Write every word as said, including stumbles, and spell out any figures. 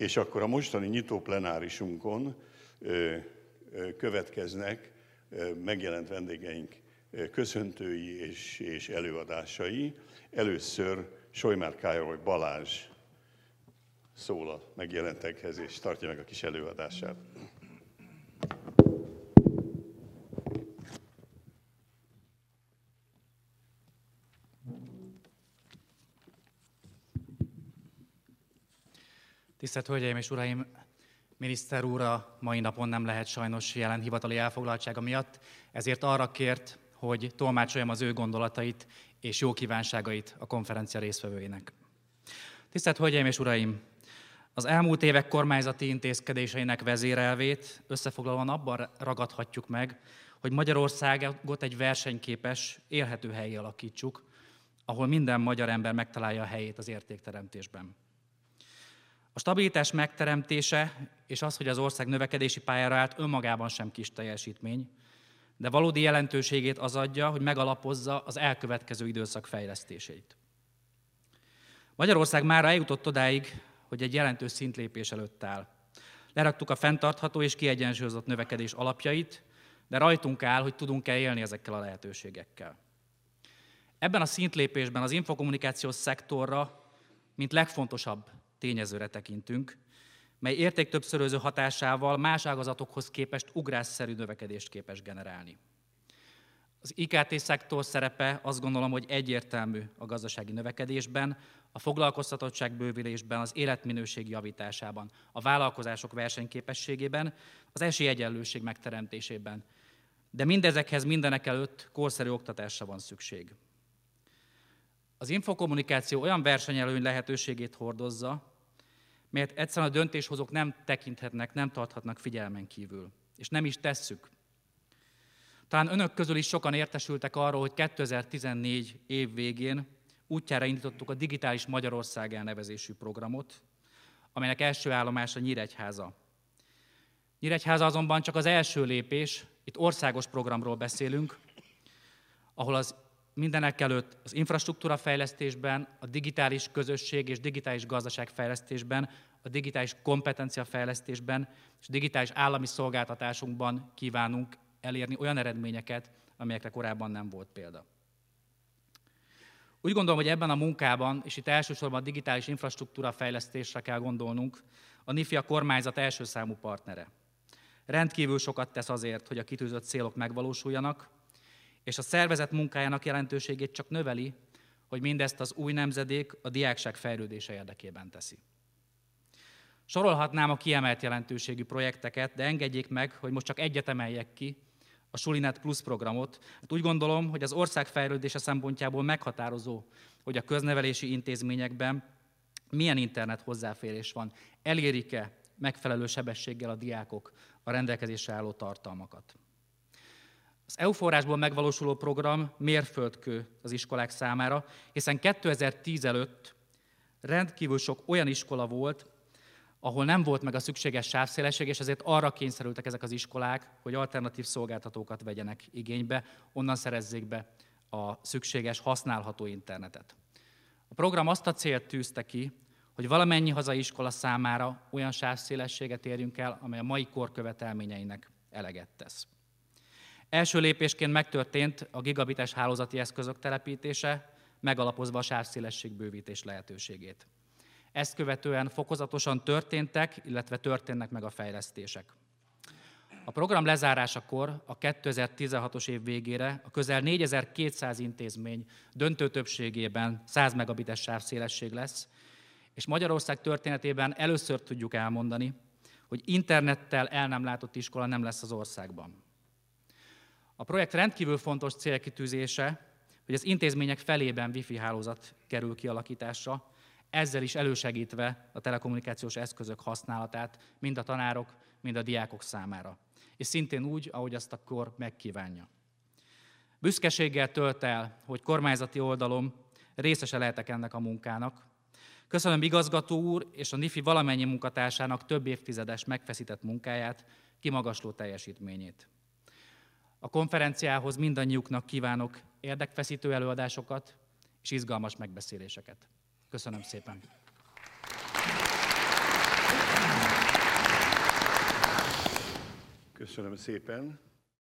És akkor a mostani nyitó plenárisunkon következnek megjelent vendégeink köszöntői és, és előadásai. Először Sojmár Károly Balázs szól a megjelentekhez, és tartja meg a kis előadását. Tisztelt Hölgyeim és Uraim! Miniszter úr a mai napon nem lehet sajnos jelen hivatali elfoglaltsága miatt, ezért arra kért, hogy tolmácsoljam az ő gondolatait és jó kívánságait a konferencia résztvevőinek. Tisztelt Hölgyeim és Uraim! Az elmúlt évek kormányzati intézkedéseinek vezérelvét összefoglalóan abban ragadhatjuk meg, hogy Magyarországot egy versenyképes, élhető hellyé alakítsuk, ahol minden magyar ember megtalálja a helyét az értékteremtésben. A stabilitás megteremtése és az, hogy az ország növekedési pályára állt, önmagában sem kis teljesítmény, de valódi jelentőségét az adja, hogy megalapozza az elkövetkező időszak fejlesztéseit. Magyarország mára eljutott odáig, hogy egy jelentős szintlépés előtt áll. Leraktuk a fenntartható és kiegyensúlyozott növekedés alapjait, de rajtunk áll, hogy tudunk-e élni ezekkel a lehetőségekkel. Ebben a szintlépésben az infokommunikációs szektorra, mint legfontosabb tényezőre tekintünk, mely értéktöbbszöröző hatásával más ágazatokhoz képest ugrásszerű növekedést képes generálni. Az I K T-szektor szerepe azt gondolom, hogy egyértelmű a gazdasági növekedésben, a foglalkoztatottság bővülésben, az életminőség javításában, a vállalkozások versenyképességében, az esélyegyenlőség megteremtésében. De mindezekhez mindenekelőtt korszerű oktatásra van szükség. Az infokommunikáció olyan versenyelőny lehetőségét hordozza, melyet egyszerűen a döntéshozók nem tekinthetnek, nem tarthatnak figyelmen kívül. És nem is tesszük. Talán önök közül is sokan értesültek arról, hogy kétezer-tizennégy év végén útjára indítottuk a Digitális Magyarország elnevezésű programot, amelynek első állomása Nyíregyháza. Nyíregyháza azonban csak az első lépés, itt országos programról beszélünk, ahol az mindenekelőtt az infrastruktúra fejlesztésben, a digitális közösség és digitális gazdaság fejlesztésben, a digitális kompetencia fejlesztésben és digitális állami szolgáltatásunkban kívánunk elérni olyan eredményeket, amelyekre korábban nem volt példa. Úgy gondolom, hogy ebben a munkában, és itt elsősorban a digitális infrastruktúra fejlesztésre kell gondolnunk, a NIFI a kormányzat első számú partnere. Rendkívül sokat tesz azért, hogy a kitűzött célok megvalósuljanak, és a szervezet munkájának jelentőségét csak növeli, hogy mindezt az új nemzedék a diákság fejlődése érdekében teszi. Sorolhatnám a kiemelt jelentőségű projekteket, de engedjék meg, hogy most csak egyet emeljek ki, a Sulinet Plus programot. Hát úgy gondolom, hogy az ország fejlődése szempontjából meghatározó, hogy a köznevelési intézményekben milyen internet hozzáférés van, elérik-e megfelelő sebességgel a diákok a rendelkezésre álló tartalmakat. Az é u forrásból megvalósuló program mérföldkő az iskolák számára, hiszen kétezer-tíz előtt rendkívül sok olyan iskola volt, ahol nem volt meg a szükséges sávszélesség, és ezért arra kényszerültek ezek az iskolák, hogy alternatív szolgáltatókat vegyenek igénybe, onnan szerezzék be a szükséges, használható internetet. A program azt a célt tűzte ki, hogy valamennyi hazai iskola számára olyan sávszélességet érjünk el, amely a mai kor követelményeinek eleget tesz. Első lépésként megtörtént a gigabites hálózati eszközök telepítése, megalapozva a sávszélesség bővítés lehetőségét. Ezt követően fokozatosan történtek, illetve történnek meg a fejlesztések. A program lezárásakor a kétezer-tizenhatos év végére a közel négyezer-kétszáz intézmény döntő többségében száz megabites sávszélesség lesz, és Magyarország történetében először tudjuk elmondani, hogy internettel el nem látott iskola nem lesz az országban. A projekt rendkívül fontos célkitűzése, hogy az intézmények felében wifi hálózat kerül kialakításra, ezzel is elősegítve a telekommunikációs eszközök használatát mind a tanárok, mind a diákok számára. És szintén úgy, ahogy azt a kor megkívánja. Büszkeséggel tölt el, hogy kormányzati oldalon részese lehetek ennek a munkának. Köszönöm igazgató úr és a NIFI valamennyi munkatársának több évtizedes megfeszített munkáját, kimagasló teljesítményét. A konferenciához mindannyiuknak kívánok érdekfeszítő előadásokat és izgalmas megbeszéléseket. Köszönöm szépen! Köszönöm szépen.